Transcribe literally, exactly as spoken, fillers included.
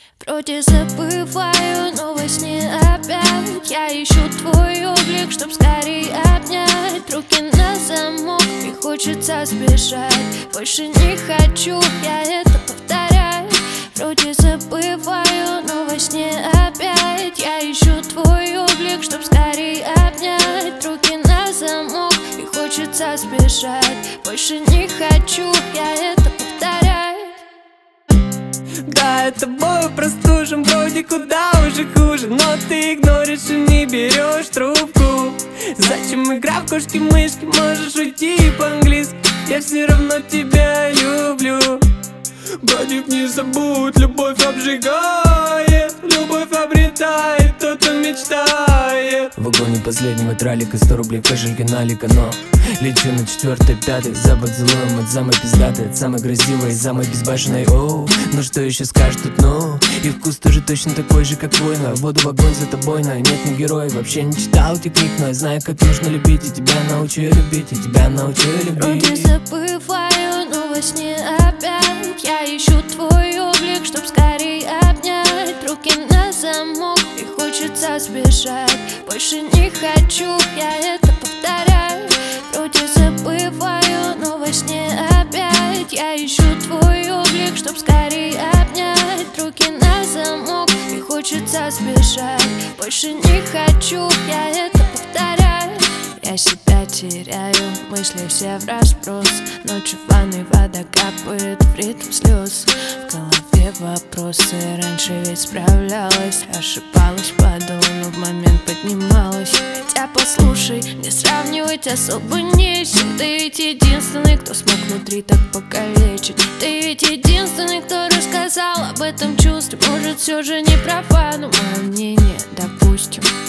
Вроде забываю, но во сне опять я ищу твой облик, чтоб скорей обнять. Руки на замок, и хочется сбежать. Больше не хочу я это повторять. Вроде забываю, но во сне опять я ищу твой облик, чтоб скорей обнять. Руки на замок, и хочется сбежать. Больше не хочу я это повторять. Да, тобой простужен, вроде куда уже хуже, но ты игноришь и не берешь трубку. Зачем игра в кошки-мышки, можешь уйти по-английски, я все равно тебя люблю. Братик, не забудь, любовь обжигает, любовь обретает тот, кто мечтает. В вагоне последнего тралика сто рублей в кошельке налика, но лечу на четвертый, пятый, запах злоем от самой пиздатой, от самой красивой и самой безбашенной. Оу, ну что еще скажешь тут, ну? И вкус тоже точно такой же, как твой, но я воду в огонь за тобой, но нет, не герой, вообще не читал этих книг, но я знаю, как нужно любить, и тебя научу любить, и тебя научу любить. Вроде забываю, но во сне опять я ищу твой облик, чтоб скорей обнять. Руки на замок, и хочется сбежать. Больше не хочу я это повторять. Вроде забываю, но во сне опять я ищу твой облик, чтоб скорей обнять. Руки на замок, и хочется сбежать. Больше не хочу я это повторять. Я себя теряю, мысли все врасброс. Ночью в ванной вода капает в ритм слез. В голове вопросы, раньше ведь справлялась. Ошибалась, падала, но в момент поднималась. Хотя послушай, не сравнивать особо нечем. Ты ведь единственный, кто смог внутри так покалечить. Ты ведь единственный, кто рассказал об этом чувстве. Может, все же не права, но мое мнение, допустим,